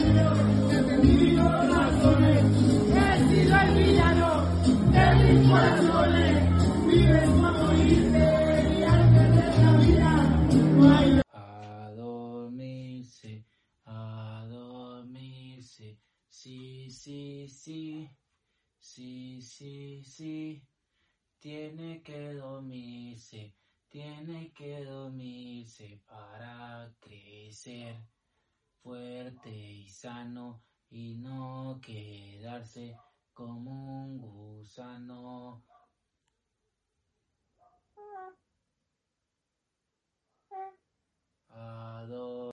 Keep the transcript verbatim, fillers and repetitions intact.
A dormirse, a dormirse, sí, sí, sí, sí, sí, sí, tiene que dormirse, tiene que dormirse para crecer fuerte y sano y no quedarse como un gusano. A dormirse.